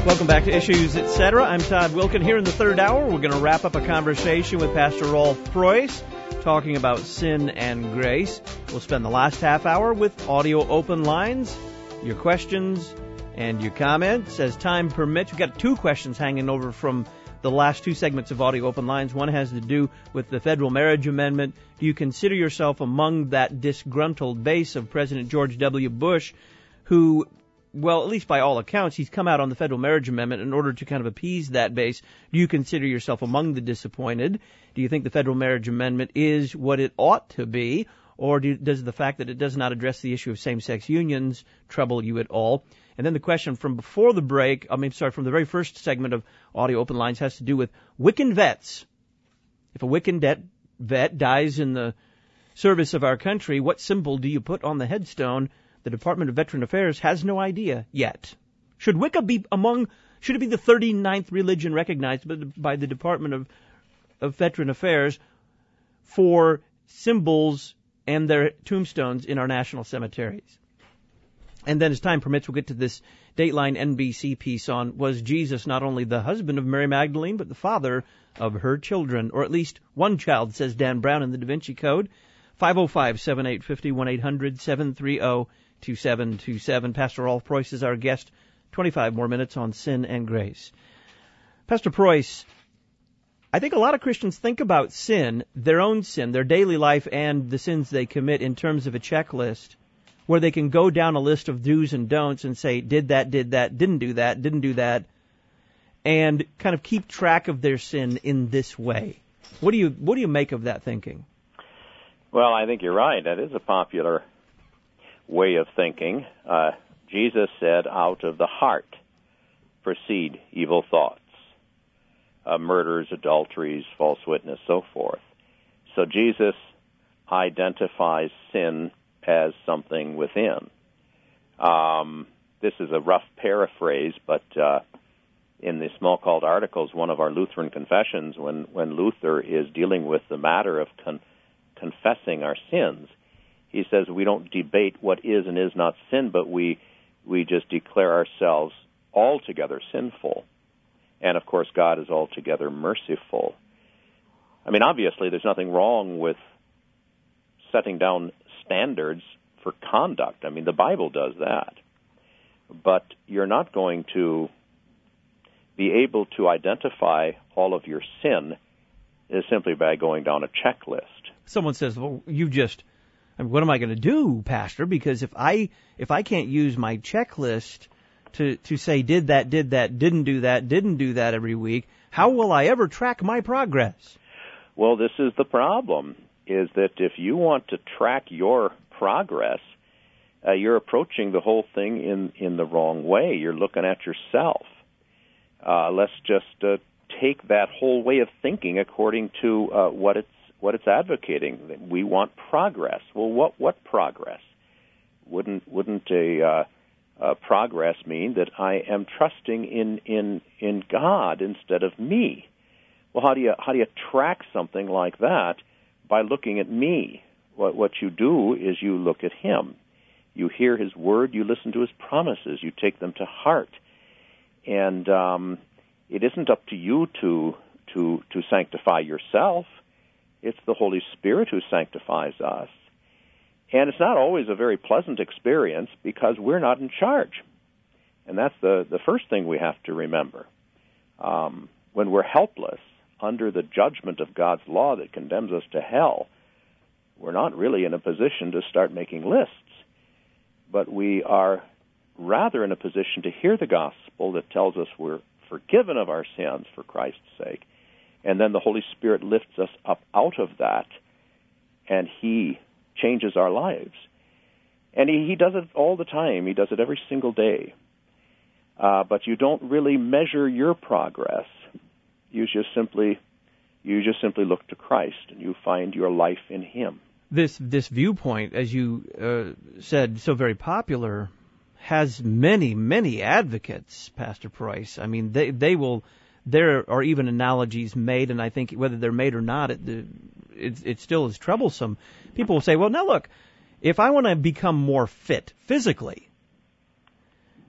Welcome back to Issues, Etc. I'm Todd Wilken. Here in the third hour, we're going to wrap up a conversation with Pastor Rolf Preuss talking about sin and grace. We'll spend the last half hour with audio open lines, your questions and your comments as time permits. We've got two questions hanging over from the last two segments of audio open lines. One has to do with the federal marriage amendment. Do you consider yourself among that disgruntled base of President George W. Bush who, well, at least by all accounts, he's come out on the federal marriage amendment in order to kind of appease that base? Do you consider yourself among the disappointed? Do you think the federal marriage amendment is what it ought to be? Or does the fact that it does not address the issue of same-sex unions trouble you at all? And then the question from before the break, from the very first segment of Audio Open Lines has to do with Wiccan vets. If a Wiccan vet dies in the service of our country, what symbol do you put on the headstone? The Department of Veteran Affairs has no idea yet. Should Wicca be should it be the 39th religion recognized by the Department of Veteran Affairs for symbols and their tombstones in our national cemeteries? And then as time permits, we'll get to this Dateline NBC piece on, was Jesus not only the husband of Mary Magdalene, but the father of her children, or at least one child, says Dan Brown in the Da Vinci Code. 505-7850, 1-800-730-2727. Pastor Rolf Preuss is our guest. 25 more minutes on sin and grace. Pastor Preuss, I think a lot of Christians think about sin, their own sin, their daily life, and the sins they commit in terms of a checklist, where they can go down a list of do's and don'ts and say, did that, didn't do that, and kind of keep track of their sin in this way. What do you make of that thinking? Well, I think you're right. That is a popular way of thinking. Jesus said, out of the heart proceed evil thoughts, murders, adulteries, false witness, so forth. So Jesus identifies sin as something within. This is a rough paraphrase, but in the Smalcald Articles, one of our Lutheran confessions, when Luther is dealing with the matter of confessing our sins, he says we don't debate what is and is not sin, but we just declare ourselves altogether sinful. And, of course, God is altogether merciful. I mean, obviously, there's nothing wrong with setting down standards for conduct. I mean, the Bible does that. But you're not going to be able to identify all of your sin simply by going down a checklist. Someone says, well, what am I going to do, Pastor? Because if I can't use my checklist to say did that, didn't do that every week, how will I ever track my progress? Well, this is the problem, is that if you want to track your progress, you're approaching the whole thing in the wrong way. You're looking at yourself. Let's just take that whole way of thinking according to what it's advocating. We want progress. Well, what progress? Wouldn't a progress mean that I am trusting in God instead of me? Well, how do you track something like that? By looking at me. What you do is you look at Him. You hear His word. You listen to His promises. You take them to heart. And it isn't up to you to sanctify yourself. It's the Holy Spirit who sanctifies us. And it's not always a very pleasant experience because we're not in charge. And that's the first thing we have to remember. When we're helpless under the judgment of God's law that condemns us to hell, we're not really in a position to start making lists. But we are rather in a position to hear the gospel that tells us we're forgiven of our sins for Christ's sake. And then the Holy Spirit lifts us up out of that, and He changes our lives. And He does it all the time. He does it every single day. But you don't really measure your progress. You just simply look to Christ, and you find your life in Him. This viewpoint, as you said, so very popular, has many advocates, Pastor Preuss. I mean, there are even analogies made, and I think whether they're made or not, it still is troublesome. People will say, well, now look, if I want to become more fit physically,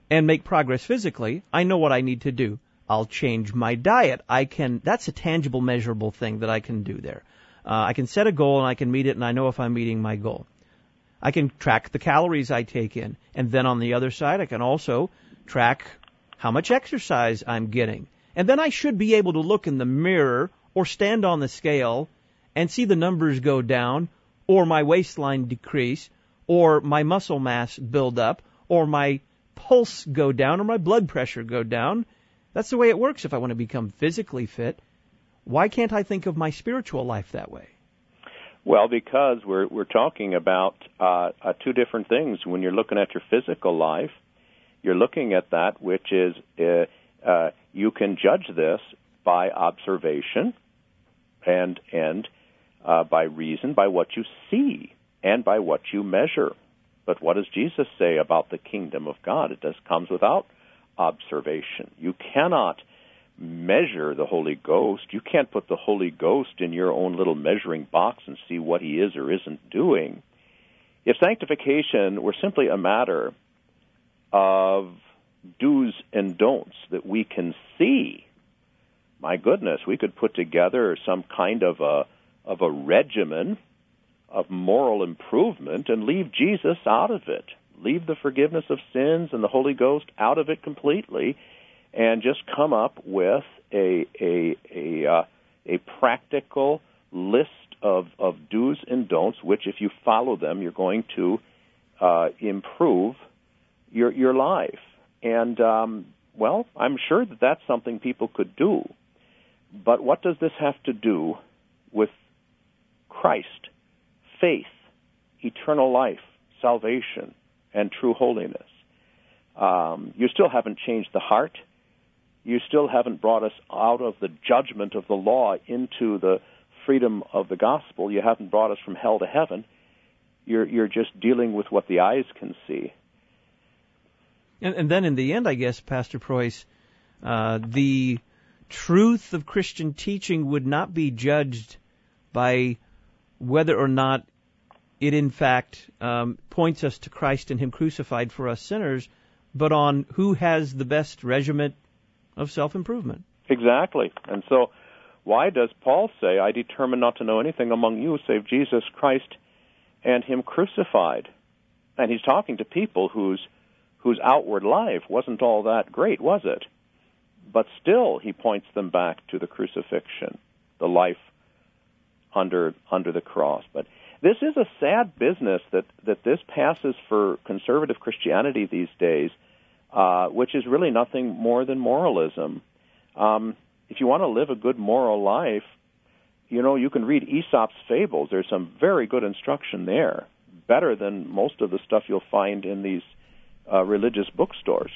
and make progress physically, I know what I need to do. I'll change my diet. That's a tangible, measurable thing that I can do there. I can set a goal and I can meet it, and I know if I'm meeting my goal. I can track the calories I take in. And then on the other side, I can also track how much exercise I'm getting. And then I should be able to look in the mirror or stand on the scale and see the numbers go down, or my waistline decrease, or my muscle mass build up, or my pulse go down, or my blood pressure go down. That's the way it works if I want to become physically fit. Why can't I think of my spiritual life that way? Well, because we're talking about two different things. When you're looking at your physical life, you're looking at that which is you can judge this by observation and by reason, by what you see and by what you measure. But what does Jesus say about the kingdom of God? It just comes without observation. You cannot measure the Holy Ghost. You can't put the Holy Ghost in your own little measuring box and see what he is or isn't doing. If sanctification were simply a matter of do's and don'ts that we can see, my goodness, we could put together some kind of a regimen of moral improvement and leave Jesus out of it. Leave the forgiveness of sins and the Holy Ghost out of it completely, and just come up with a practical list of do's and don'ts, which, if you follow them, you're going to improve your life. And well, I'm sure that that's something people could do. But what does this have to do with Christ, faith, eternal life, salvation, and true holiness? You still haven't changed the heart. You still haven't brought us out of the judgment of the law into the freedom of the gospel. You haven't brought us from hell to heaven. You're just dealing with what the eyes can see. And then in the end, I guess, Pastor Preuss, the truth of Christian teaching would not be judged by whether or not it in fact points us to Christ and him crucified for us sinners, but on who has the best regimen of self-improvement. Exactly. And so why does Paul say, I determine not to know anything among you save Jesus Christ and him crucified? And he's talking to people whose outward life wasn't all that great, was it? But still, he points them back to the crucifixion, the life under the cross. But this is a sad business that this passes for conservative Christianity these days, which is really nothing more than moralism. If you want to live a good moral life, you can read Aesop's Fables. There's some very good instruction there, better than most of the stuff you'll find in these religious bookstores.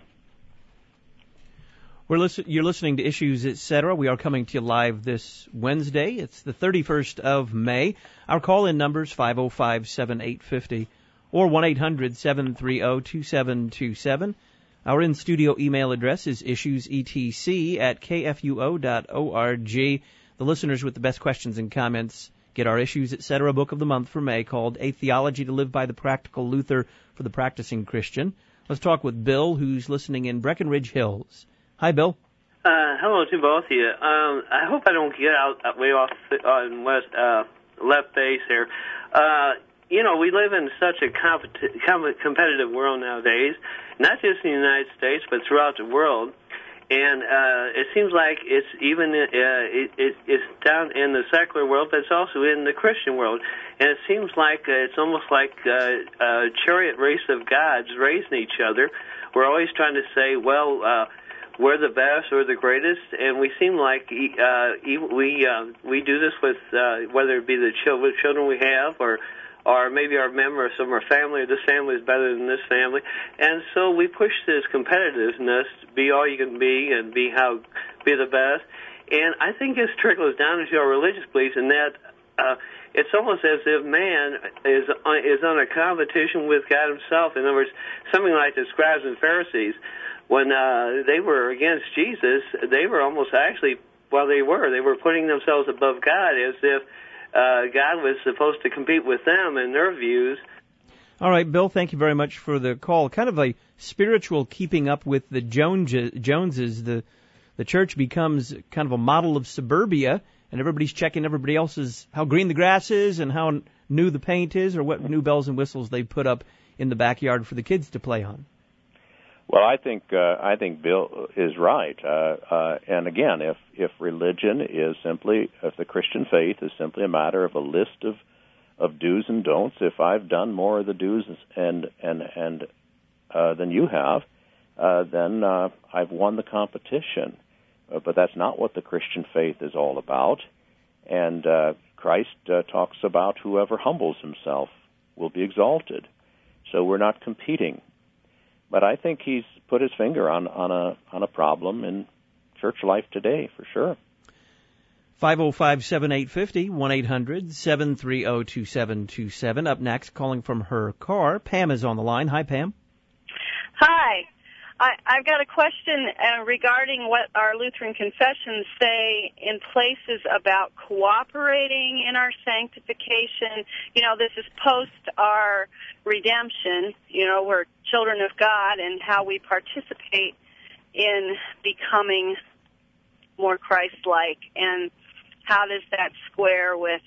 You're listening to Issues, Etc. We are coming to you live this Wednesday. It's the 31st of May. Our call-in number is 505-7850 or 1-800-730-2727. Our in-studio email address is issuesetc@kfuo.org. The listeners with the best questions and comments get our Issues, Etc. book of the month for May, called A Theology to Live by the Practical Luther for the Practicing Christian. Let's talk with Bill, who's listening in Breckenridge Hills. Hi, Bill. Hello to both of you. I hope I don't get out way off on left base here. We live in such a competitive world nowadays, not just in the United States, but throughout the world. And it seems like it's even it's down in the secular world, but it's also in the Christian world. And it seems like it's almost like a chariot race of gods racing each other. We're always trying to say, well, we're the best or the greatest, and we seem like we do this with whether it be the children we have or maybe our members of our family, or this family is better than this family. And so we push this competitiveness, be all you can be and be the best. And I think this trickles down into our religious beliefs in that it's almost as if man is on a competition with God himself. In other words, something like the scribes and Pharisees, when they were against Jesus, they were almost actually, they were putting themselves above God, as if God was supposed to compete with them in their views. All right, Bill, thank you very much for the call. Kind of a spiritual keeping up with the Joneses. The church becomes kind of a model of suburbia, and everybody's checking everybody else's, how green the grass is and how new the paint is, or what new bells and whistles they put up in the backyard for the kids to play on. Well, I think Bill is right. And again, if religion is simply, if the Christian faith is simply a matter of a list of do's and don'ts, if I've done more of the do's and than you have, then I've won the competition. But that's not what the Christian faith is all about. And Christ talks about whoever humbles himself will be exalted. So we're not competing. But I think he's put his finger on a problem in church life today, for sure. 505-7850, 1-800-730-2727. Up next, calling from her car, Pam is on the line. Hi, Pam. Hi. I've got a question regarding what our Lutheran confessions say in places about cooperating in our sanctification. You know, this is post our redemption. You know, we're children of God, and how we participate in becoming more Christ-like. And how does that square with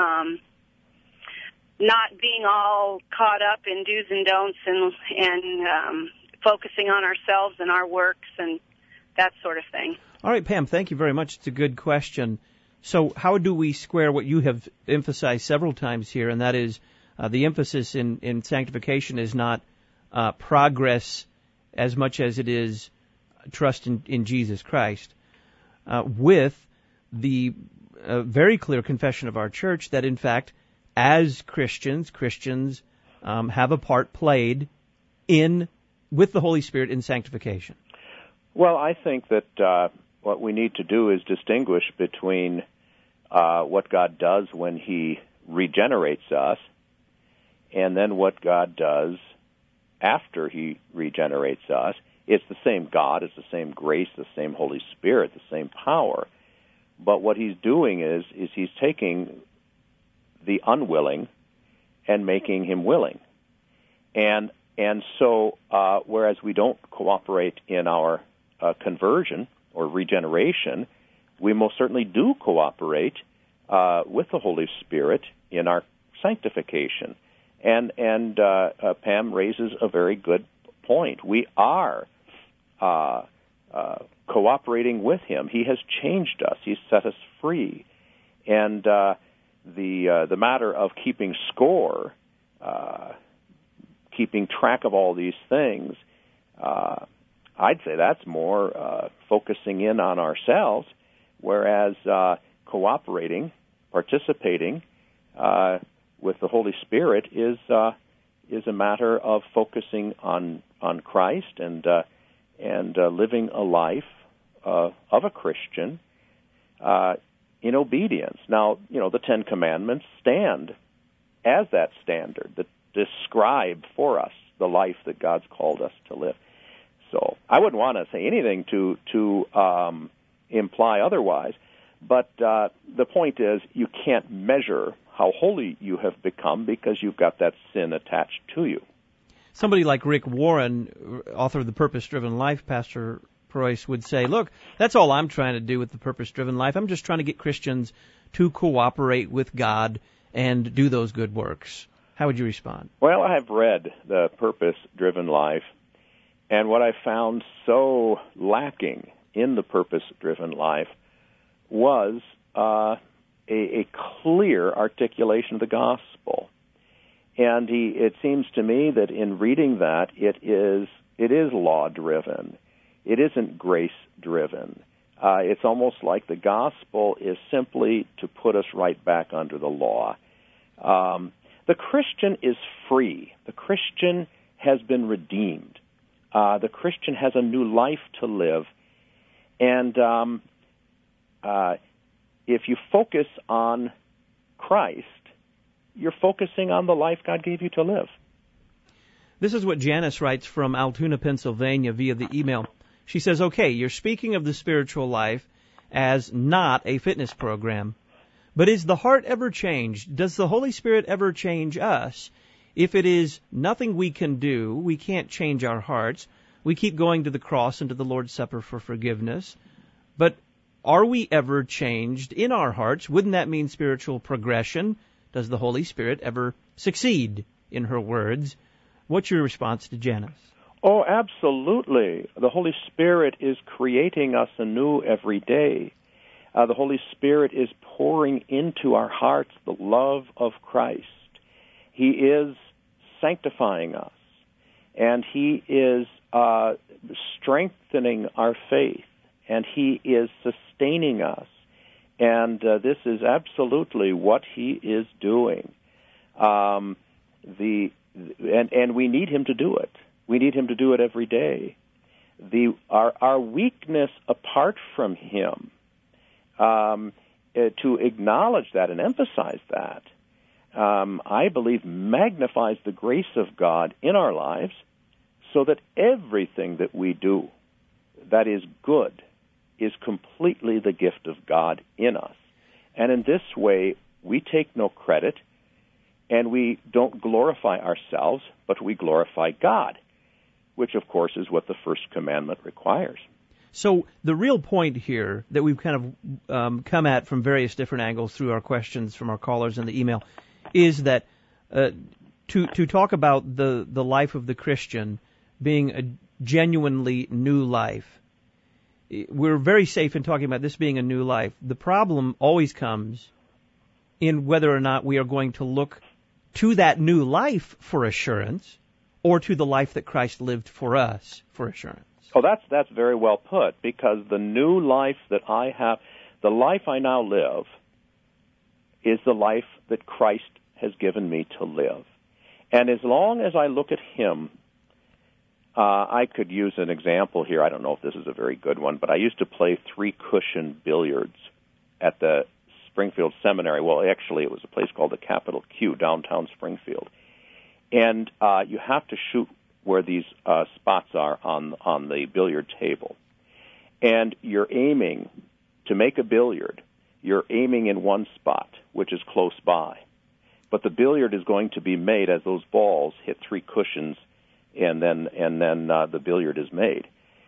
not being all caught up in do's and don'ts and focusing on ourselves and our works and that sort of thing. All right, Pam, thank you very much. It's a good question. So how do we square what you have emphasized several times here, and that is the emphasis in sanctification is not progress as much as it is trust in Jesus Christ, with the very clear confession of our church that, in fact, as Christians have a part played with the Holy Spirit in sanctification? Well, I think that what we need to do is distinguish between what God does when he regenerates us and then what God does after he regenerates us. It's the same God, it's the same grace, the same Holy Spirit, the same power. But what he's doing is he's taking the unwilling and making him willing. And so, whereas we don't cooperate in our conversion or regeneration, we most certainly do cooperate with the Holy Spirit in our sanctification. And Pam raises a very good point. We are cooperating with him. He has changed us. He's set us free. And the matter of keeping score, keeping track of all these things, I'd say that's more focusing in on ourselves, whereas cooperating, participating with the Holy Spirit is a matter of focusing on Christ and living a life of a Christian in obedience. Now, the Ten Commandments stand as that standard that describe for us the life that God's called us to live. So I wouldn't want to say anything to imply otherwise, but the point is you can't measure how holy you have become because you've got that sin attached to you. Somebody like Rick Warren, author of The Purpose-Driven Life, Pastor Preuss, would say, look, that's all I'm trying to do with the Purpose-Driven Life. I'm just trying to get Christians to cooperate with God and do those good works. How would you respond? Well, I have read The Purpose-Driven Life, and what I found so lacking in The Purpose-Driven Life was a clear articulation of the gospel. And it seems to me that in reading that, it is law-driven. It isn't grace-driven. It's almost like the gospel is simply to put us right back under the law. The Christian is free. The Christian has been redeemed. The Christian has a new life to live. And if you focus on Christ, you're focusing on the life God gave you to live. This is what Janice writes from Altoona, Pennsylvania, via the email. She says, okay, you're speaking of the spiritual life as not a fitness program. But is the heart ever changed? Does the Holy Spirit ever change us? If it is nothing we can do, we can't change our hearts. We keep going to the cross and to the Lord's Supper for forgiveness. But are we ever changed in our hearts? Wouldn't that mean spiritual progression? Does the Holy Spirit ever succeed in her words? What's your response to Janice? Oh, absolutely. The Holy Spirit is creating us anew every day. The Holy Spirit is pouring into our hearts the love of Christ. He is sanctifying us, and He is strengthening our faith, and He is sustaining us. And this is absolutely what He is doing. And we need Him to do it. We need Him to do it every day. Our weakness apart from Him, to acknowledge that and emphasize that, I believe magnifies the grace of God in our lives, so that everything that we do that is good is completely the gift of God in us. And in this way, we take no credit, and we don't glorify ourselves, but we glorify God, which, of course, is what the first commandment requires. So the real point here that we've kind of come at from various different angles through our questions from our callers and the email is that to talk about the life of the Christian being a genuinely new life, we're very safe in talking about this being a new life. The problem always comes in whether or not we are going to look to that new life for assurance or to the life that Christ lived for us for assurance. Oh, that's very well put, because the new life that I have, the life I now live, is the life that Christ has given me to live. And as long as I look at Him, I could use an example here. I don't know if this is a very good one, but I used to play 3-cushion billiards at the Springfield Seminary. Well, actually, it was a place called the Capitol Q, downtown Springfield. And you have to shoot where these spots are on the billiard table. And you're aiming to make a billiard. You're aiming in one spot, which is close by. But the billiard is going to be made as those balls hit 3 cushions, and then the billiard is made.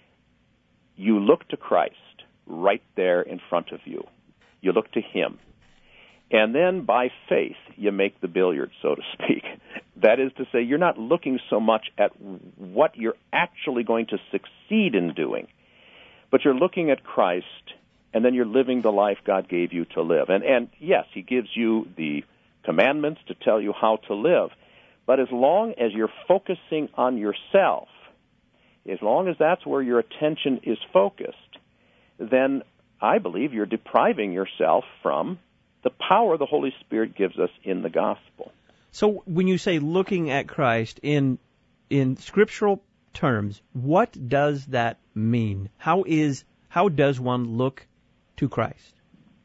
You look to Christ right there in front of you. You look to Him. And then by faith, you make the billiard, so to speak. That is to say, you're not looking so much at what you're actually going to succeed in doing, but you're looking at Christ, and then you're living the life God gave you to live. And yes, He gives you the commandments to tell you how to live, but as long as you're focusing on yourself, as long as that's where your attention is focused, then I believe you're depriving yourself from the power the Holy Spirit gives us in the gospel. So when you say looking at Christ in scriptural terms, what does that mean? How does one look to Christ?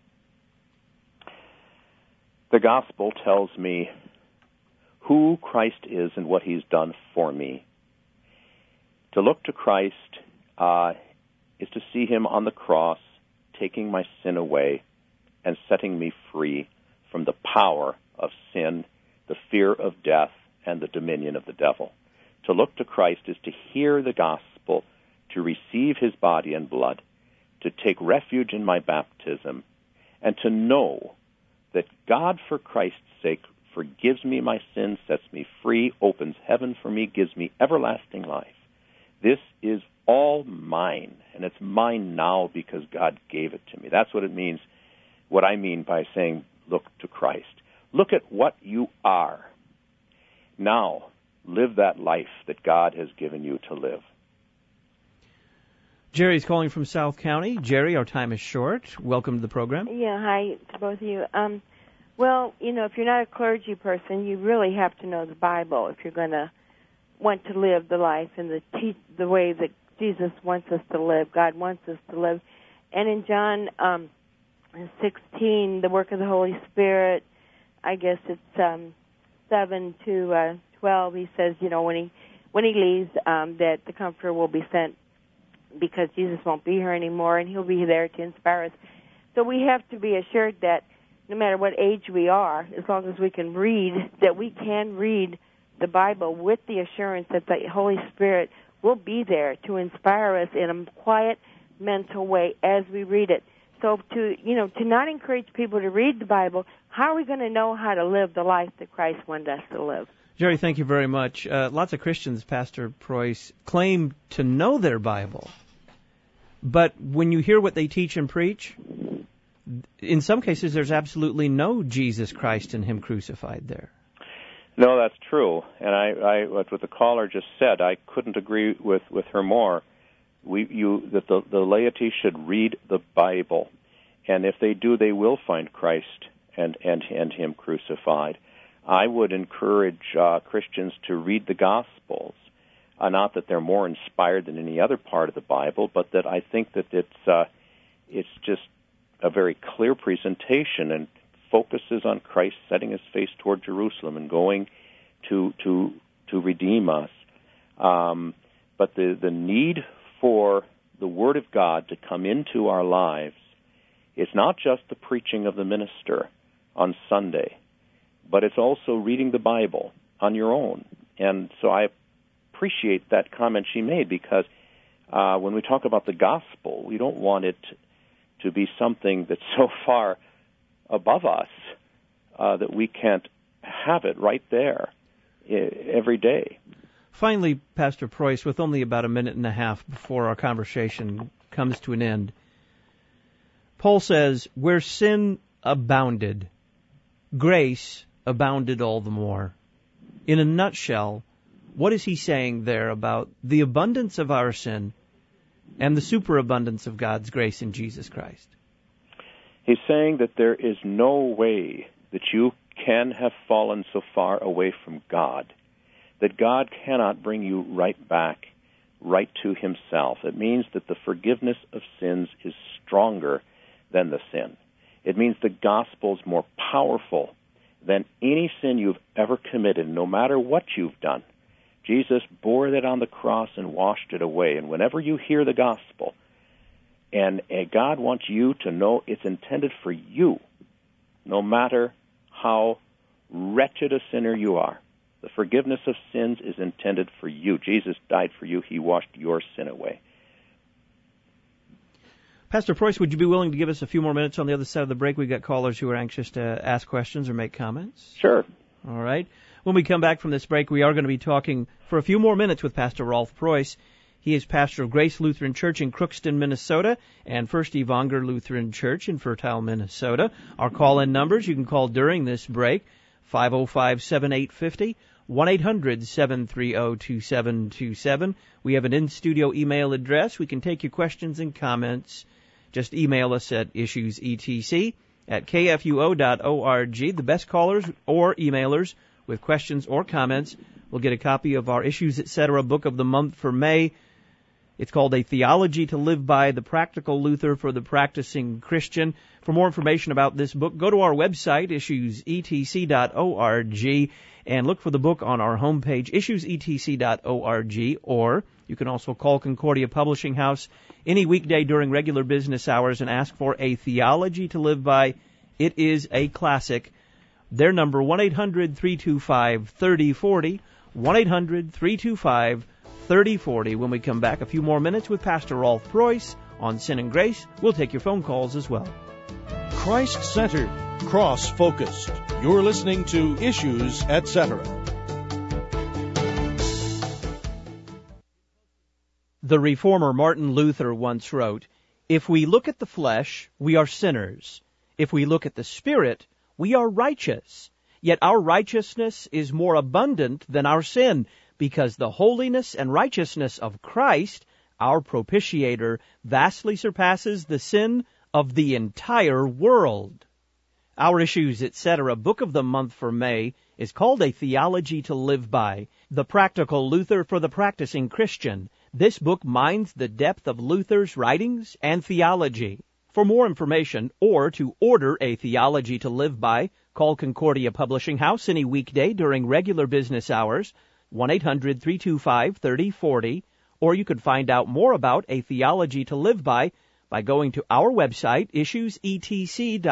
The gospel tells me who Christ is and what He's done for me. To look to Christ is to see Him on the cross, taking my sin away and setting me free from the power of sin, the fear of death, and the dominion of the devil. To look to Christ is to hear the gospel, to receive His body and blood, to take refuge in my baptism, and to know that God, for Christ's sake, forgives me my sins, sets me free, opens heaven for me, gives me everlasting life. This is all mine, and it's mine now because God gave it to me. That's what it means, what I mean by saying look to Christ. Look at what you are. Now, live that life that God has given you to live. Jerry's calling from South County. Jerry, our time is short. Welcome to the program. Yeah, hi to both of you. Well, if you're not a clergy person, you really have to know the Bible if you're going to want to live the life and the way that Jesus wants us to live, God wants us to live. And in John 16, the work of the Holy Spirit, I guess it's 7 to 12, he says, when he leaves, that the Comforter will be sent because Jesus won't be here anymore, and He'll be there to inspire us. So we have to be assured that no matter what age we are, as long as we can read, that we can read the Bible with the assurance that the Holy Spirit will be there to inspire us in a quiet, mental way as we read it. So to not encourage people to read the Bible, how are we going to know how to live the life that Christ wanted us to live? Jerry, thank you very much. Lots of Christians, Pastor Preuss, claim to know their Bible. But when you hear what they teach and preach, in some cases there's absolutely no Jesus Christ and Him crucified there. No, that's true. And I what the caller just said, I couldn't agree with her more. That the laity should read the Bible, and if they do, they will find Christ and Him crucified. I would encourage Christians to read the Gospels, not that they're more inspired than any other part of the Bible, but that I think that it's just a very clear presentation and focuses on Christ setting His face toward Jerusalem and going to redeem us. But the need for the Word of God to come into our lives is not just the preaching of the minister on Sunday, but it's also reading the Bible on your own. And so I appreciate that comment she made, because when we talk about the gospel, we don't want it to be something that's so far above us that we can't have it right there every day. Finally, Pastor Preuss, with only about a minute and a half before our conversation comes to an end, Paul says, where sin abounded, grace abounded all the more. In a nutshell, what is he saying there about the abundance of our sin and the superabundance of God's grace in Jesus Christ? He's saying that there is no way that you can have fallen so far away from God that God cannot bring you right back, right to Himself. It means that the forgiveness of sins is stronger than the sin. It means the gospel is more powerful than any sin you've ever committed, no matter what you've done. Jesus bore that on the cross and washed it away. And whenever you hear the gospel, and God wants you to know it's intended for you, no matter how wretched a sinner you are. The forgiveness of sins is intended for you. Jesus died for you. He washed your sin away. Pastor Preuss, would you be willing to give us a few more minutes on the other side of the break? We've got callers who are anxious to ask questions or make comments. Sure. All right. When we come back from this break, we are going to be talking for a few more minutes with Pastor Rolf Preuss. He is pastor of Grace Lutheran Church in Crookston, Minnesota, and First Evanger Lutheran Church in Fertile, Minnesota. Our call-in numbers, you can call during this break, 505-7850, 1-800-730-2727. We have an in-studio email address. We can take your questions and comments. Just email us at issuesetc@kfuo.org. The best callers or emailers with questions or comments will get a copy of our Issues Etc. book of the month for May. It's called A Theology to Live By, The Practical Luther for the Practicing Christian. For more information about this book, go to our website, issuesetc.org, and look for the book on our homepage, issuesetc.org, or you can also call Concordia Publishing House any weekday during regular business hours and ask for A Theology to Live By. It is a classic. Their number, 1-800-325-3040, 1-800-325-3040. When we come back, a few more minutes with Pastor Rolf Preuss on Sin and Grace. We'll take your phone calls as well. Christ-centered, cross-focused. You're listening to Issues Etc. The reformer Martin Luther once wrote, "If we look at the flesh, we are sinners. If we look at the Spirit, we are righteous. Yet our righteousness is more abundant than our sin, because the holiness and righteousness of Christ, our propitiator, vastly surpasses the sin of the entire world." Our Issues Etc. book of the month for May is called A Theology to Live By, The Practical Luther for the Practicing Christian. This book mines the depth of Luther's writings and theology. For more information or to order A Theology to Live By, call Concordia Publishing House any weekday during regular business hours, 1-800-325-3040, or you could find out more about A Theology to Live By going to our website,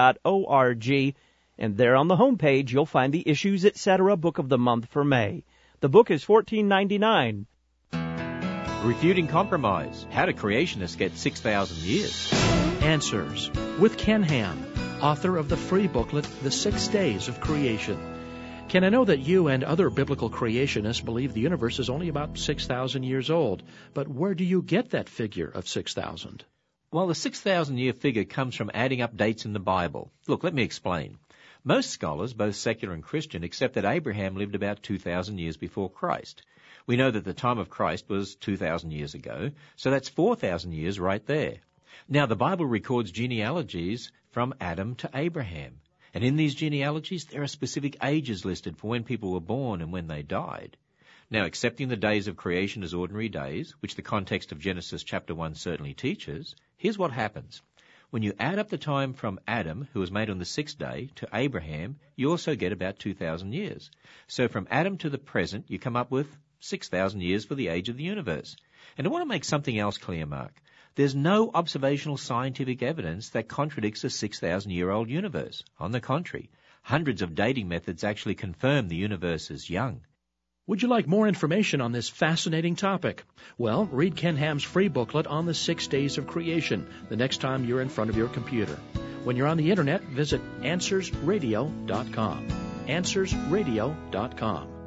issuesetc.org, and there on the homepage you'll find the Issues Etc. book of the month for May. The book is $14.99. Refuting Compromise. How do creationists get 6,000 years? Answers with Ken Ham, author of the free booklet, The 6 Days of Creation. Ken, I know that you and other biblical creationists believe the universe is only about 6,000 years old, but where do you get that figure of 6,000? Well, the 6,000-year figure comes from adding up dates in the Bible. Look, let me explain. Most scholars, both secular and Christian, accept that Abraham lived about 2,000 years before Christ. We know that the time of Christ was 2,000 years ago, so that's 4,000 years right there. Now, the Bible records genealogies from Adam to Abraham, and in these genealogies there are specific ages listed for when people were born and when they died. Now, accepting the days of creation as ordinary days, which the context of Genesis chapter 1 certainly teaches, here's what happens. When you add up the time from Adam, who was made on the 6th day, to Abraham, you also get about 2,000 years. So from Adam to the present, you come up with 6,000 years for the age of the universe. And I want to make something else clear, Mark. There's no observational scientific evidence that contradicts a 6,000-year-old universe. On the contrary, hundreds of dating methods actually confirm the universe is young. Would you like more information on this fascinating topic? Well, read Ken Ham's free booklet on the 6 Days of Creation the next time you're in front of your computer. When you're on the Internet, visit AnswersRadio.com. AnswersRadio.com.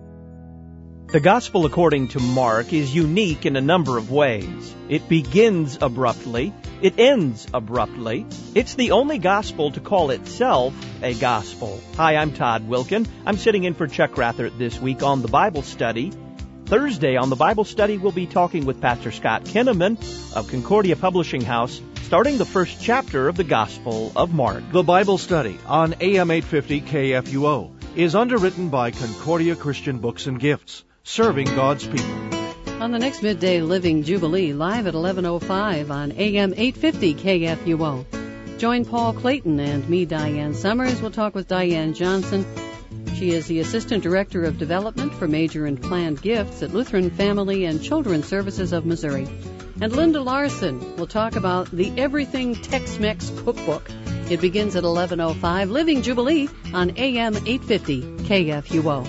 The Gospel according to Mark is unique in a number of ways. It begins abruptly. It ends abruptly. It's the only gospel to call itself a gospel. Hi, I'm Todd Wilkin. I'm sitting in for Chuck Rathert this week on the Bible Study. Thursday on the Bible Study, we'll be talking with Pastor Scott Kinnaman of Concordia Publishing House, starting the first chapter of the Gospel of Mark. The Bible Study on AM 850 KFUO is underwritten by Concordia Christian Books and Gifts, serving God's people. On the next Midday Living Jubilee, live at 11:05 on AM 850 KFUO. Join Paul Clayton and me, Diane Summers. We'll talk with Diane Johnson. She is the Assistant Director of Development for Major and Planned Gifts at Lutheran Family and Children's Services of Missouri. And Linda Larson will talk about the Everything Tex-Mex Cookbook. It begins at 11:05, Living Jubilee on AM 850 KFUO.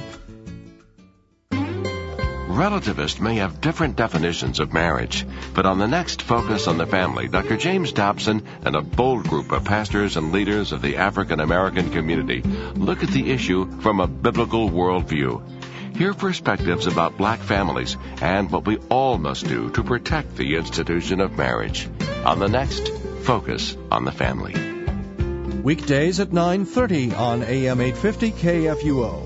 Relativists may have different definitions of marriage, but on the next Focus on the Family, Dr. James Dobson and a bold group of pastors and leaders of the African American community look at the issue from a biblical worldview. Hear perspectives about black families and what we all must do to protect the institution of marriage. On the next Focus on the Family. Weekdays at 9:30 on AM 850 KFUO.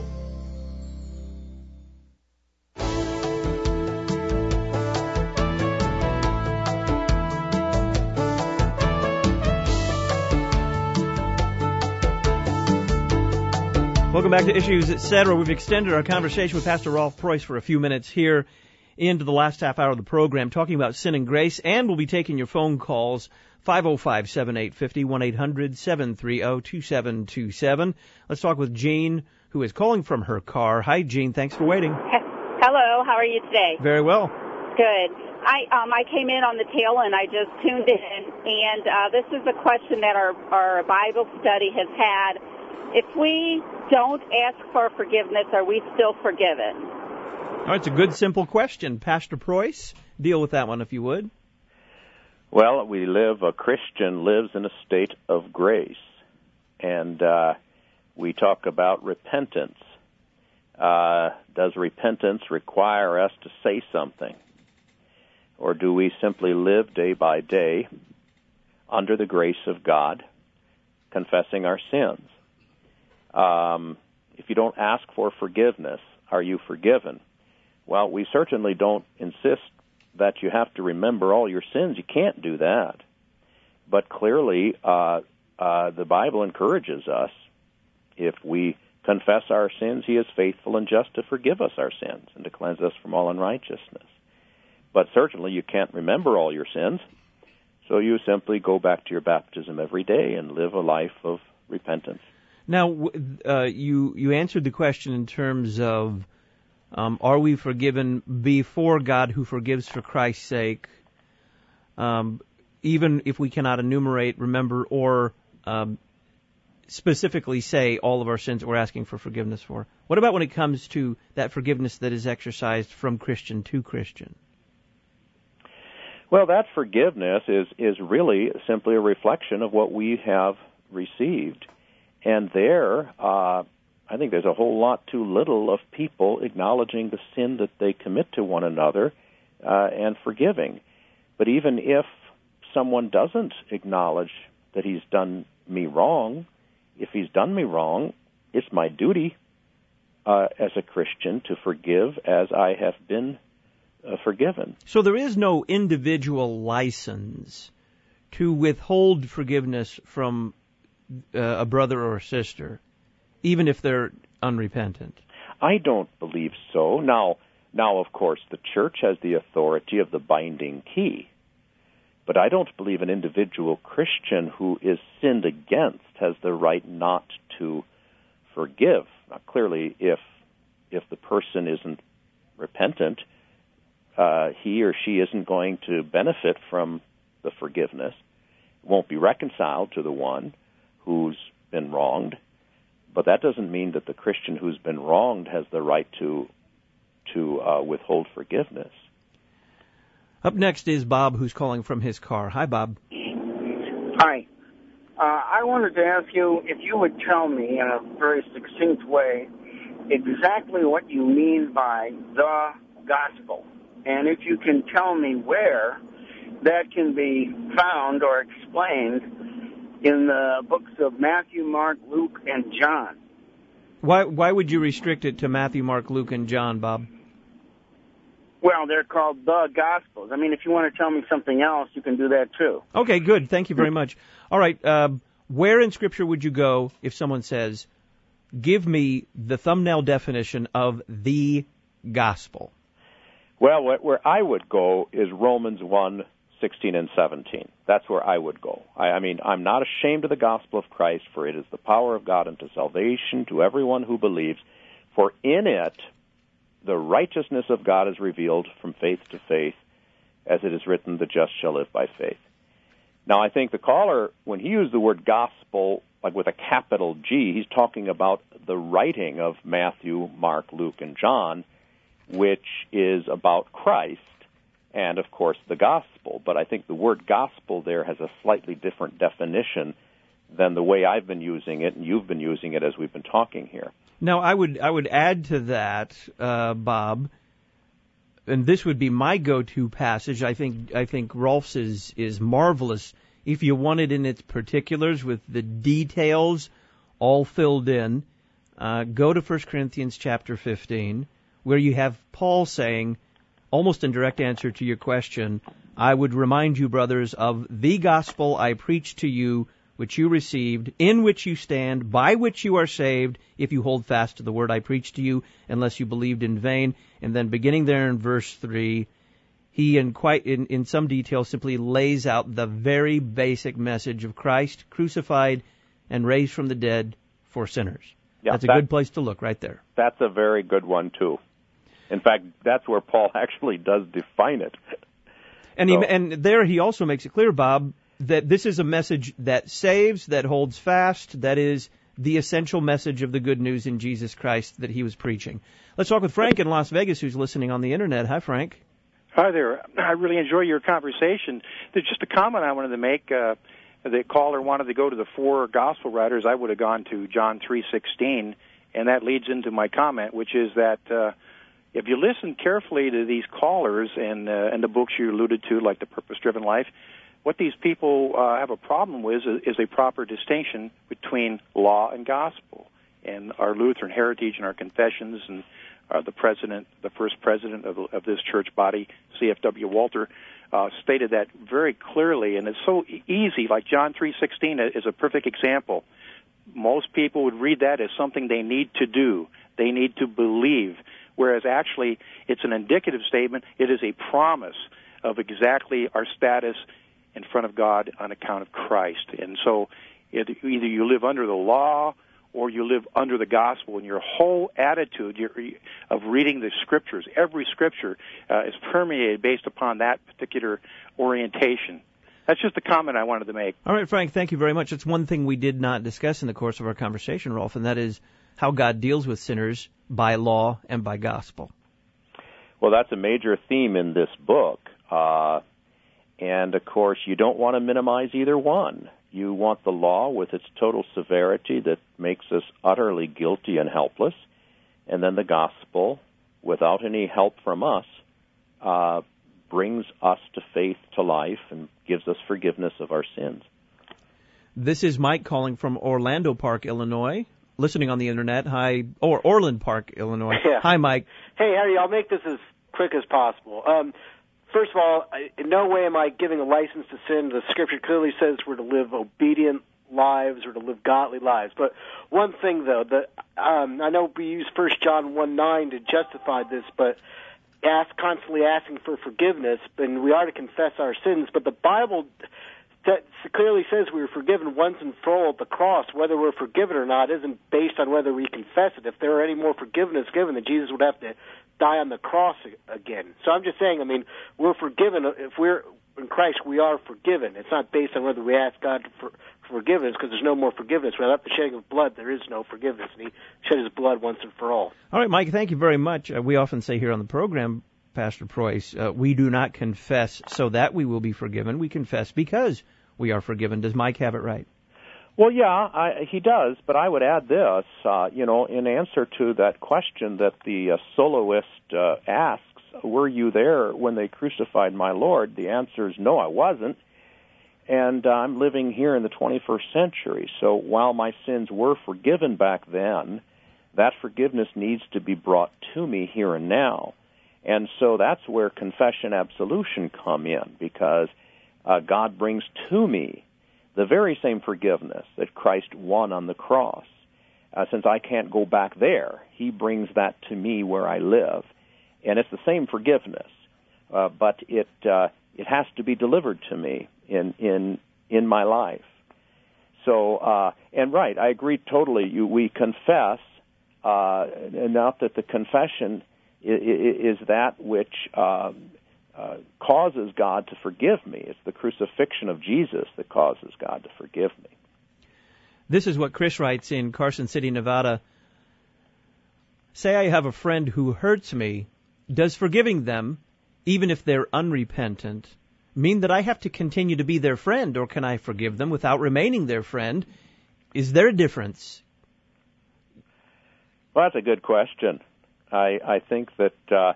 Welcome back to Issues, Etc. We've extended our conversation with Pastor Rolf Preuss for a few minutes here into the last half hour of the program, talking about sin and grace, and we'll be taking your phone calls, 505-7850, 1-800-730-2727. Let's talk with Jean, who is calling from her car. Hi, Jean. Thanks for waiting. Hello. How are you today? Very well. Good. I came in on the tail and I just tuned in, and this is a question that our Bible study has had. If we don't ask for forgiveness, are we still forgiven? Oh, it's a good, simple question. Pastor Preuss, deal with that one if you would. Well, a Christian lives in a state of grace, and we talk about repentance. Does repentance require us to say something? Or do we simply live day by day under the grace of God, confessing our sins? If you don't ask for forgiveness, are you forgiven? Well, we certainly don't insist that you have to remember all your sins. You can't do that. But clearly, the Bible encourages us, if we confess our sins, He is faithful and just to forgive us our sins and to cleanse us from all unrighteousness. But certainly you can't remember all your sins, so you simply go back to your baptism every day and live a life of repentance. Now, you answered the question in terms of, are we forgiven before God who forgives for Christ's sake, even if we cannot enumerate, remember, or specifically say all of our sins that we're asking for forgiveness for. What about when it comes to that forgiveness that is exercised from Christian to Christian? Well, that forgiveness is really simply a reflection of what we have received. And there, I think there's a whole lot too little of people acknowledging the sin that they commit to one another and forgiving. But even if someone doesn't acknowledge that he's done me wrong, if he's done me wrong, it's my duty as a Christian to forgive as I have been forgiven. So there is no individual license to withhold forgiveness from a brother or a sister, even if they're unrepentant. I don't believe so. Now, of course, the church has the authority of the binding key. But I don't believe an individual Christian who is sinned against has the right not to forgive. Now, clearly, if the person isn't repentant, he or she isn't going to benefit from the forgiveness, won't be reconciled to the one who's been wronged. But that doesn't mean that the Christian who's been wronged has the right to withhold forgiveness. Up next is Bob, who's calling from his car. Hi, Bob. Hi. I wanted to ask you if you would tell me in a very succinct way exactly what you mean by the gospel. And if you can tell me where that can be found or explained in the books of Matthew, Mark, Luke, and John. Why would you restrict it to Matthew, Mark, Luke, and John, Bob? Well, they're called the Gospels. I mean, if you want to tell me something else, you can do that too. Okay, good. Thank you very much. All right, where in Scripture would you go if someone says, give me the thumbnail definition of the gospel? Well, where I would go is Romans 1:16 and 17. That's where I would go. I mean, I'm not ashamed of the gospel of Christ, for it is the power of God unto salvation to everyone who believes. For in it the righteousness of God is revealed from faith to faith, as it is written, the just shall live by faith. Now, I think the caller, when he used the word gospel, like with a capital G, he's talking about the writing of Matthew, Mark, Luke, and John, which is about Christ and, of course, the gospel. But I think the word gospel there has a slightly different definition than the way I've been using it and you've been using it as we've been talking here. Now, I would add to that, Bob, and this would be my go-to passage. I think Rolf's is marvelous. If you want it in its particulars with the details all filled in, go to 1 Corinthians chapter 15, where you have Paul saying, almost in direct answer to your question, I would remind you, brothers, of the gospel I preached to you, which you received, in which you stand, by which you are saved, if you hold fast to the word I preached to you, unless you believed in vain. And then beginning there in verse 3, he in some detail simply lays out the very basic message of Christ, crucified and raised from the dead for sinners. Yeah, that's a good place to look right there. That's a very good one, too. In fact, that's where Paul actually does define it. And there he also makes it clear, Bob, that this is a message that saves, that holds fast, that is the essential message of the good news in Jesus Christ that he was preaching. Let's talk with Frank in Las Vegas, who's listening on the Internet. Hi, Frank. Hi there. I really enjoy your conversation. There's just a comment I wanted to make. The caller wanted to go to the four gospel writers. I would have gone to John 3:16, and that leads into my comment, which is that if you listen carefully to these callers and the books you alluded to, like The Purpose-Driven Life, what these people have a problem with is a proper distinction between law and gospel. And our Lutheran heritage and our confessions and the first president of this church body, C.F.W. Walter, stated that very clearly. And it's so easy, like John 3:16 is a perfect example. Most people would read that as something they need to do. They need to believe, whereas actually it's an indicative statement. It is a promise of exactly our status in front of God on account of Christ. And so either you live under the law or you live under the gospel, and your whole attitude of reading the Scriptures, every Scripture, is permeated based upon that particular orientation. That's just a comment I wanted to make. All right, Frank, thank you very much. It's one thing we did not discuss in the course of our conversation, Rolf, and that is how God deals with sinners by law and by gospel. Well, that's a major theme in this book. And, of course, you don't want to minimize either one. You want the law with its total severity that makes us utterly guilty and helpless, and then the gospel, without any help from us, brings us to faith, to life, and gives us forgiveness of our sins. This is Mike calling from Orlando Park, Illinois, listening on the Internet. Hi, or Orland Park, Illinois. Yeah. Hi, Mike. Hey, Harry, I'll make this as quick as possible. First of all, in no way am I giving a license to sin. The Scripture clearly says we're to live obedient lives or to live godly lives. But one thing, though, that I know we use 1 John 1:9 to justify this, but constantly asking for forgiveness, and we are to confess our sins. But the Bible clearly says we were forgiven once and for all at the cross. Whether we're forgiven or not isn't based on whether we confess it. If there were any more forgiveness given, then Jesus would have to die on the cross again. So I'm just saying, we're forgiven. If we're in Christ, we are forgiven. It's not based on whether we ask God for forgiveness, because there's no more forgiveness. Without the shedding of blood, there is no forgiveness, and He shed His blood once and for all. All right, Mike, thank you very much. We often say here on the program, Pastor Preuss, we do not confess so that we will be forgiven. We confess because we are forgiven. Does Mike have it right? Well, yeah, he does, but I would add this, in answer to that question that the soloist asks, were you there when they crucified my Lord? The answer is no, I wasn't. And I'm living here in the 21st century. So while my sins were forgiven back then, that forgiveness needs to be brought to me here and now. And so that's where confession, absolution come in, because God brings to me the very same forgiveness that Christ won on the cross. Since I can't go back there, He brings that to me where I live. And it's the same forgiveness, but it has to be delivered to me in my life. So, and right, I agree totally. We confess, not that the confession is that which causes God to forgive me. It's the crucifixion of Jesus that causes God to forgive me. This is what Chris writes in Carson City, Nevada. Say I have a friend who hurts me. Does forgiving them, even if they're unrepentant, mean that I have to continue to be their friend, or can I forgive them without remaining their friend? Is there a difference? Well, that's a good question. I think that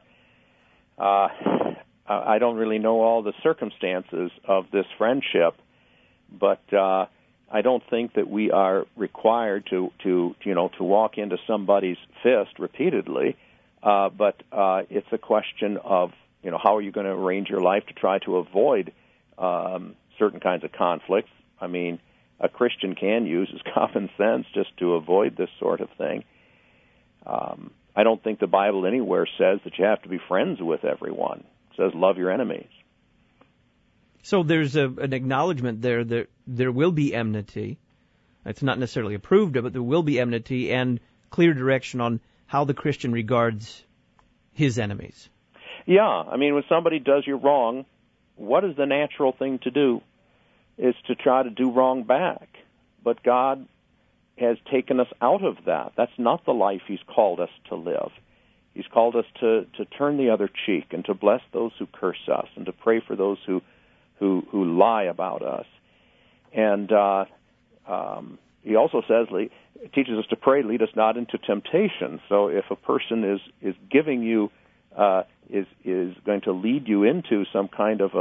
I don't really know all the circumstances of this friendship, but I don't think that we are required to walk into somebody's fist repeatedly. But it's a question of, how are you going to arrange your life to try to avoid certain kinds of conflicts? I mean, a Christian can use his common sense just to avoid this sort of thing. I don't think the Bible anywhere says that you have to be friends with everyone. It says love your enemies. So there's an acknowledgement there that there will be enmity. It's not necessarily approved of, but there will be enmity and clear direction on how the Christian regards his enemies. Yeah, I mean, when somebody does you wrong, what is the natural thing to do? Is to try to do wrong back. But God has taken us out of that. That's not the life He's called us to live. He's called us to turn the other cheek and to bless those who curse us and to pray for those who lie about us. And He also says, teaches us to pray, lead us not into temptation. So if a person is giving you, is going to lead you into some kind of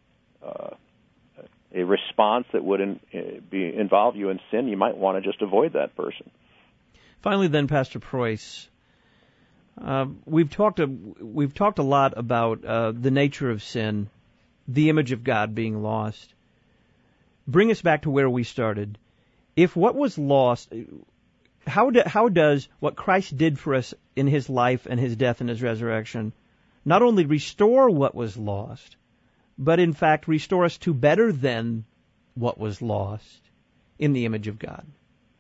a response that would involve you in sin, you might want to just avoid that person. Finally, then, Pastor Preuss, we've talked a lot about the nature of sin, the image of God being lost. Bring us back to where we started. If what was lost, how does what Christ did for us in His life and His death and His resurrection not only restore what was lost, but in fact restore us to better than what was lost in the image of God?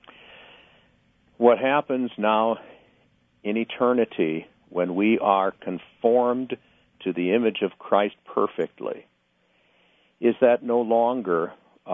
What happens now in eternity when we are conformed to the image of Christ perfectly is that no longer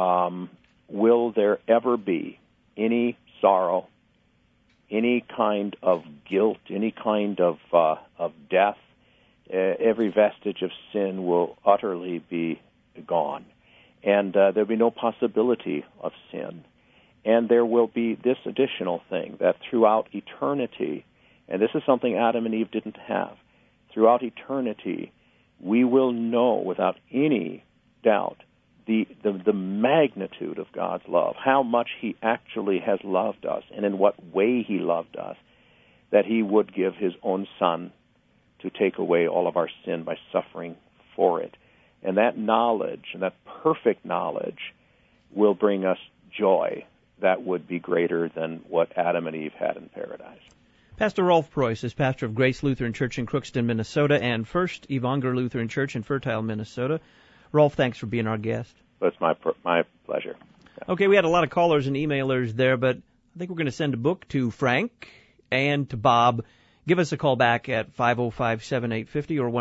will there ever be any sorrow, any kind of guilt, any kind of death. Every vestige of sin will utterly be gone, and there'll be no possibility of sin. And there will be this additional thing, that throughout eternity, and this is something Adam and Eve didn't have, throughout eternity, we will know without any doubt the magnitude of God's love, how much He actually has loved us, and in what way He loved us, that He would give His own Son to take away all of our sin by suffering for it. And that knowledge, and that perfect knowledge, will bring us joy that would be greater than what Adam and Eve had in paradise. Pastor Rolf Preuss is pastor of Grace Lutheran Church in Crookston, Minnesota, and First Evanger Lutheran Church in Fertile, Minnesota. Rolf, thanks for being our guest. It's my pleasure. Okay, we had a lot of callers and emailers there, but I think we're going to send a book to Frank and to Bob. Give us a call back at 505-7850 or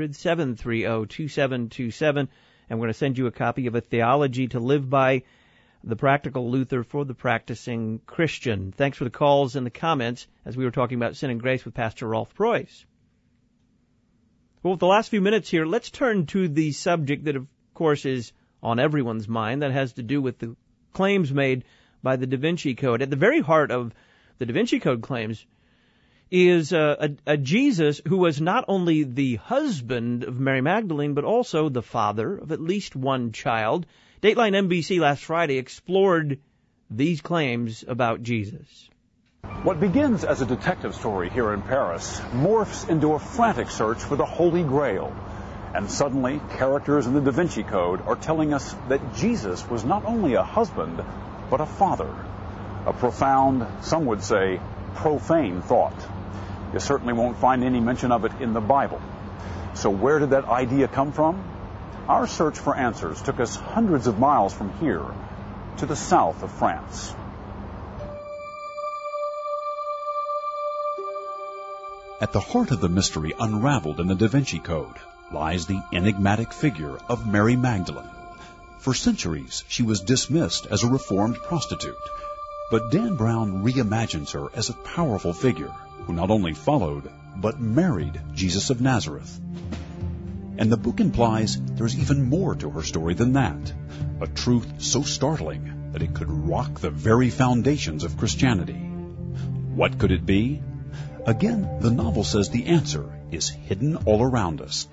1-800-730-2727, and we're going to send you a copy of A Theology to Live By, the Practical Luther for the Practicing Christian. Thanks for the calls and the comments as we were talking about sin and grace with Pastor Rolf Preuss. Well, with the last few minutes here, let's turn to the subject that, of course, is on everyone's mind. That has to do with the claims made by the Da Vinci Code. At the very heart of the Da Vinci Code claims is a Jesus who was not only the husband of Mary Magdalene, but also the father of at least one child. Dateline NBC last Friday explored these claims about Jesus. What begins as a detective story here in Paris morphs into a frantic search for the Holy Grail. And suddenly, characters in the Da Vinci Code are telling us that Jesus was not only a husband, but a father. A profound, some would say, profane thought. You certainly won't find any mention of it in the Bible. So where did that idea come from? Our search for answers took us hundreds of miles from here to the south of France. At the heart of the mystery unraveled in the Da Vinci Code lies the enigmatic figure of Mary Magdalene. For centuries, she was dismissed as a reformed prostitute, but Dan Brown reimagines her as a powerful figure who not only followed, but married Jesus of Nazareth. And the book implies there's even more to her story than that, a truth so startling that it could rock the very foundations of Christianity. What could it be? Again, the novel says the answer is hidden all around us.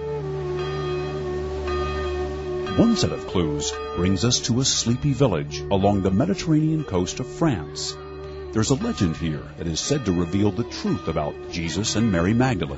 One set of clues brings us to a sleepy village along the Mediterranean coast of France. There's a legend here that is said to reveal the truth about Jesus and Mary Magdalene.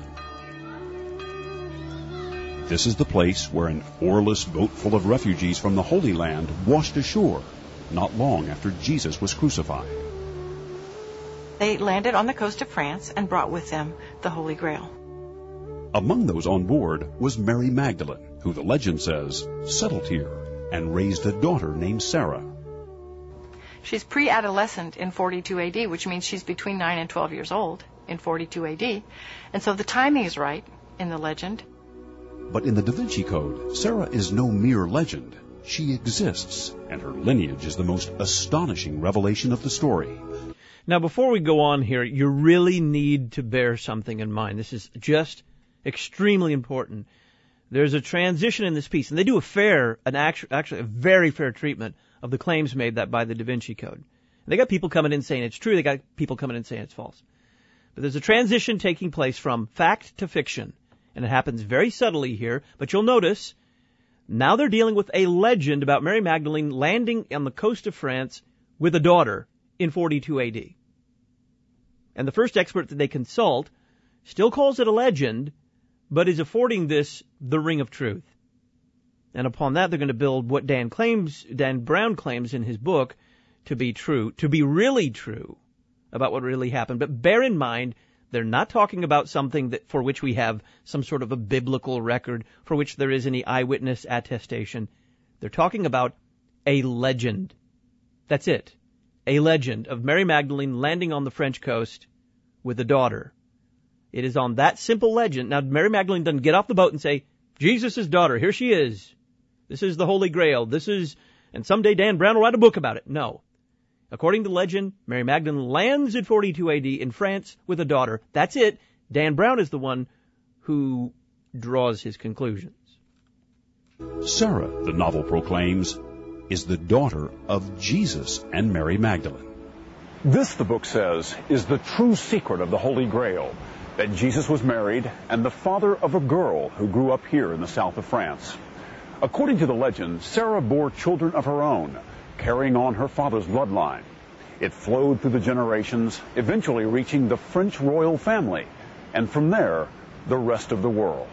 This is the place where an oarless boat full of refugees from the Holy Land washed ashore not long after Jesus was crucified. They landed on the coast of France and brought with them the Holy Grail. Among those on board was Mary Magdalene, who the legend says settled here and raised a daughter named Sarah. She's pre-adolescent in 42 AD, which means she's between 9 and 12 years old in 42 AD. And so the timing is right in the legend. But in the Da Vinci Code, Sarah is no mere legend. She exists, and her lineage is the most astonishing revelation of the story. Now, before we go on here, you really need to bear something in mind. This is just extremely important. There's a transition in this piece, and they do actually a very fair treatment of the claims made that by the Da Vinci Code. And they got people coming in saying it's true, they got people coming in saying it's false. But there's a transition taking place from fact to fiction, and it happens very subtly here, but you'll notice now they're dealing with a legend about Mary Magdalene landing on the coast of France with a daughter in 42 AD. And the first expert that they consult still calls it a legend, but is affording this the ring of truth. And upon that, they're going to build what Dan Brown claims in his book to be true, to be really true about what really happened. But bear in mind, they're not talking about something that for which we have some sort of a biblical record, for which there is any eyewitness attestation. They're talking about a legend. That's it. A legend of Mary Magdalene landing on the French coast with a daughter. It is on that simple legend. Now, Mary Magdalene doesn't get off the boat and say, Jesus' daughter, here she is. This is the Holy Grail. And someday Dan Brown will write a book about it. No. According to legend, Mary Magdalene lands at 42 AD in France with a daughter. That's it. Dan Brown is the one who draws his conclusions. Sarah, the novel proclaims, is the daughter of Jesus and Mary Magdalene. This, the book says, is the true secret of the Holy Grail, that Jesus was married and the father of a girl who grew up here in the south of France. According to the legend, Sarah bore children of her own, carrying on her father's bloodline. It flowed through the generations, eventually reaching the French royal family, and from there, the rest of the world.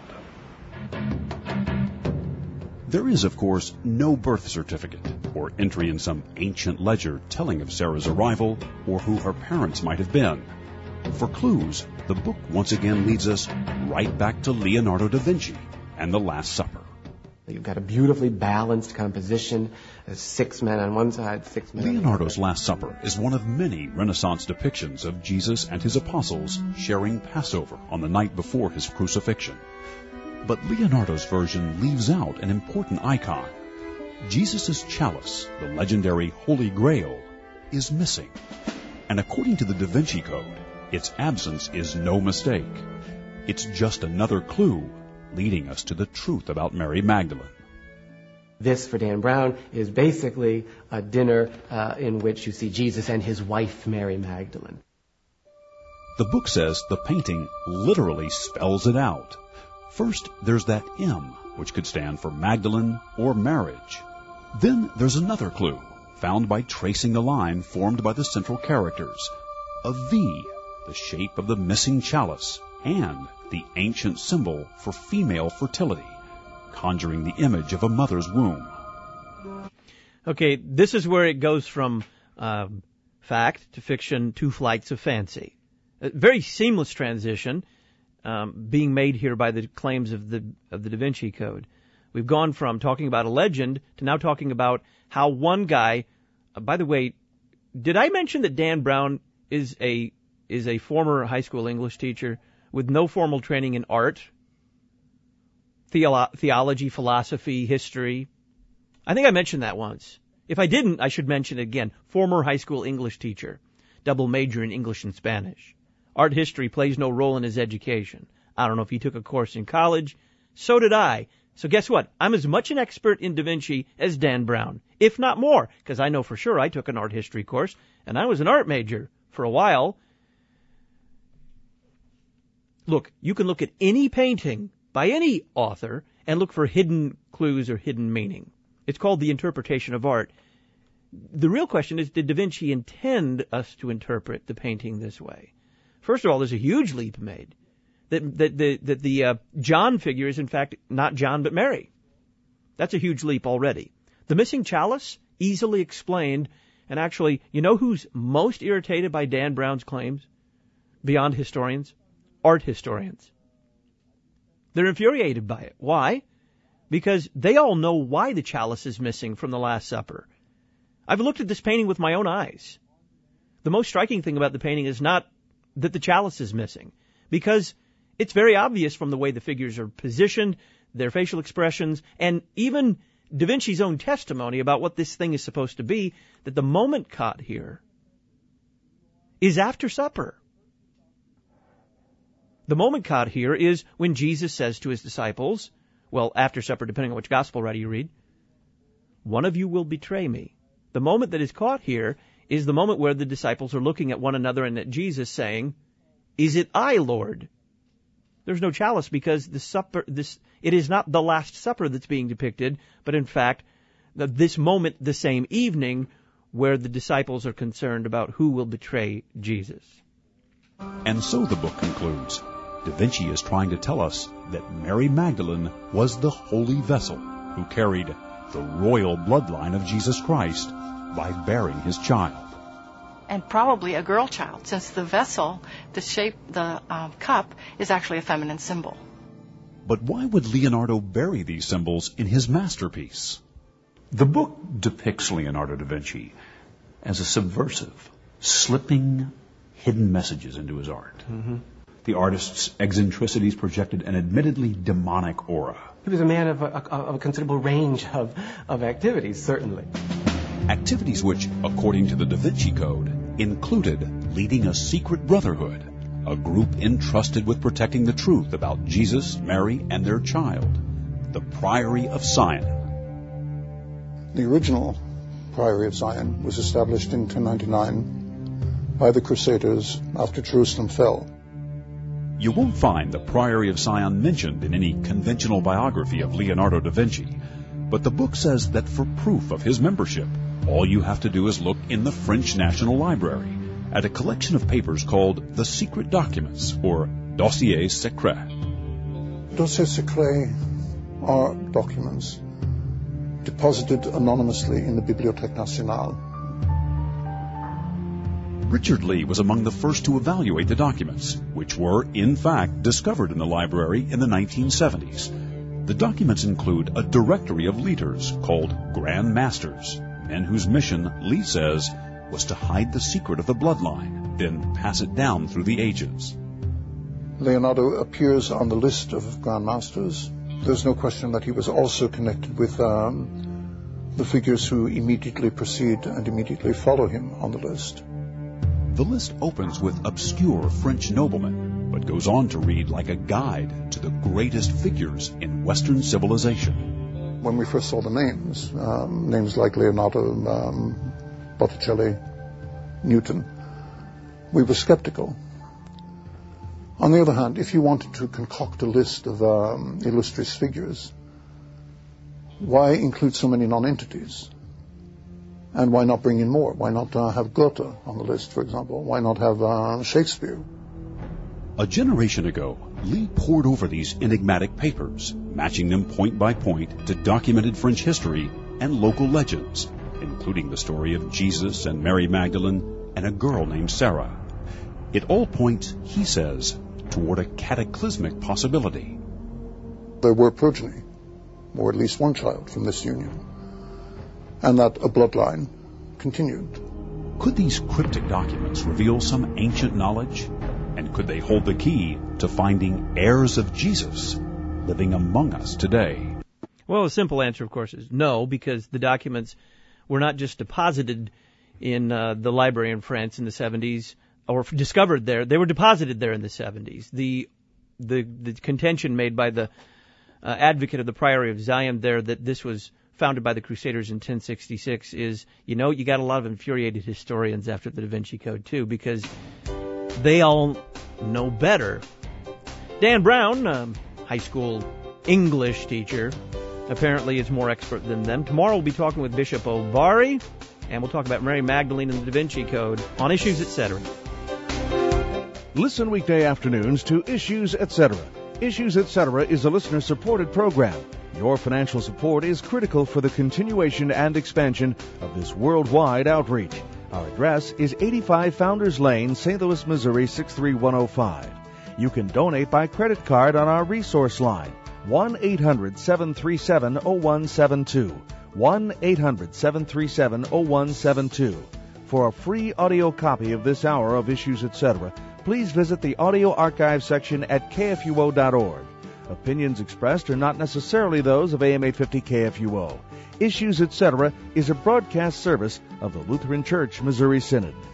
There is, of course, no birth certificate or entry in some ancient ledger telling of Sarah's arrival or who her parents might have been. For clues, the book once again leads us right back to Leonardo da Vinci and the Last Supper. You've got a beautifully balanced composition, 6 men on one side, 6 men on the other. Leonardo's Last Supper is one of many Renaissance depictions of Jesus and his apostles sharing Passover on the night before his crucifixion. But Leonardo's version leaves out an important icon. Jesus' chalice, the legendary Holy Grail, is missing. And according to the Da Vinci Code, its absence is no mistake. It's just another clue leading us to the truth about Mary Magdalene. This, for Dan Brown, is basically a dinner in which you see Jesus and his wife, Mary Magdalene. The book says the painting literally spells it out. First, there's that M, which could stand for Magdalene or marriage. Then there's another clue, found by tracing the line formed by the central characters. A V, the shape of the missing chalice, and the ancient symbol for female fertility, conjuring the image of a mother's womb. Okay, this is where it goes from fact to fiction, 2 flights of fancy. A very seamless transition being made here by the claims of the Da Vinci Code. We've gone from talking about a legend to now talking about how one guy. By the way, did I mention that Dan Brown is a former high school English teacher with no formal training in art, theology, philosophy, history? I think I mentioned that once. If I didn't, I should mention it again. Former high school English teacher, double major in English and Spanish. Art history plays no role in his education. I don't know if he took a course in college. So did I. So guess what? I'm as much an expert in Da Vinci as Dan Brown, if not more, because I know for sure I took an art history course, and I was an art major for a while. Look, you can look at any painting by any author and look for hidden clues or hidden meaning. It's called the interpretation of art. The real question is, did Da Vinci intend us to interpret the painting this way? First of all, there's a huge leap made. That the John figure is in fact not John but Mary. That's a huge leap already. The missing chalice, easily explained, and actually, you know who's most irritated by Dan Brown's claims? Beyond historians? Art historians. They're infuriated by it. Why? Because they all know why the chalice is missing from the Last Supper. I've looked at this painting with my own eyes. The most striking thing about the painting is not that the chalice is missing, because it's very obvious from the way the figures are positioned, their facial expressions, and even Da Vinci's own testimony about what this thing is supposed to be, that the moment caught here is after supper. The moment caught here is when Jesus says to his disciples, well, after supper, depending on which gospel writer you read, one of you will betray me. The moment that is caught here is the moment where the disciples are looking at one another and at Jesus saying, is it I, Lord? There's no chalice because it is not the Last Supper that's being depicted, but in fact, this moment, the same evening, where the disciples are concerned about who will betray Jesus. And so the book concludes. Da Vinci is trying to tell us that Mary Magdalene was the holy vessel who carried the royal bloodline of Jesus Christ by bearing his child. And probably a girl child, since the vessel, the shape, the cup, is actually a feminine symbol. But why would Leonardo bury these symbols in his masterpiece? The book depicts Leonardo da Vinci as a subversive, slipping hidden messages into his art. Mm-hmm. The artist's eccentricities projected an admittedly demonic aura. He was a man of a considerable range of activities, certainly. Activities which, according to the Da Vinci Code, included leading a secret brotherhood, a group entrusted with protecting the truth about Jesus, Mary, and their child, the Priory of Sion. The original Priory of Sion was established in 1099 by the Crusaders after Jerusalem fell. You won't find the Priory of Sion mentioned in any conventional biography of Leonardo da Vinci, but the book says that for proof of his membership, all you have to do is look in the French National Library at a collection of papers called the Secret Documents, or Dossiers Secrets. Dossiers Secrets are documents deposited anonymously in the Bibliothèque Nationale. Richard Lee was among the first to evaluate the documents, which were, in fact, discovered in the library in the 1970s. The documents include a directory of leaders called Grand Masters, men whose mission, Lee says, was to hide the secret of the bloodline, then pass it down through the ages. Leonardo appears on the list of Grand Masters. There's no question that he was also connected with the figures who immediately precede and immediately follow him on the list. The list opens with obscure French noblemen, but goes on to read like a guide to the greatest figures in Western civilization. When we first saw the names, names like Leonardo, Botticelli, Newton, we were skeptical. On the other hand, if you wanted to concoct a list of illustrious figures, why include so many non-entities? And why not bring in more? Why not have Goethe on the list, for example? Why not have Shakespeare? A generation ago, Lee pored over these enigmatic papers, matching them point by point to documented French history and local legends, including the story of Jesus and Mary Magdalene and a girl named Sarah. It all points, he says, toward a cataclysmic possibility. There were progeny, or at least one child from this union, and that a bloodline continued. Could these cryptic documents reveal some ancient knowledge? And could they hold the key to finding heirs of Jesus living among us today? Well, the simple answer, of course, is no, because the documents were not just deposited in the library in France in the 70s, or discovered there. They were deposited there in the 70s. The contention made by the advocate of the Priory of Zion there that this was founded by the Crusaders in 1066 is, you got a lot of infuriated historians after the Da Vinci Code, too, because they all know better. Dan Brown, high school English teacher, apparently is more expert than them. Tomorrow we'll be talking with Bishop O'Barry, and we'll talk about Mary Magdalene and the Da Vinci Code on Issues, Etc. Listen weekday afternoons to Issues, Etc. Issues, Etc. is a listener-supported program. Your financial support is critical for the continuation and expansion of this worldwide outreach. Our address is 85 Founders Lane, St. Louis, Missouri, 63105. You can donate by credit card on our resource line, 1-800-737-0172, 1-800-737-0172. For a free audio copy of this hour of Issues, Etc., please visit the audio archive section at kfuo.org. Opinions expressed are not necessarily those of AM 850 KFUO. Issues, Etc. is a broadcast service of the Lutheran Church Missouri Synod.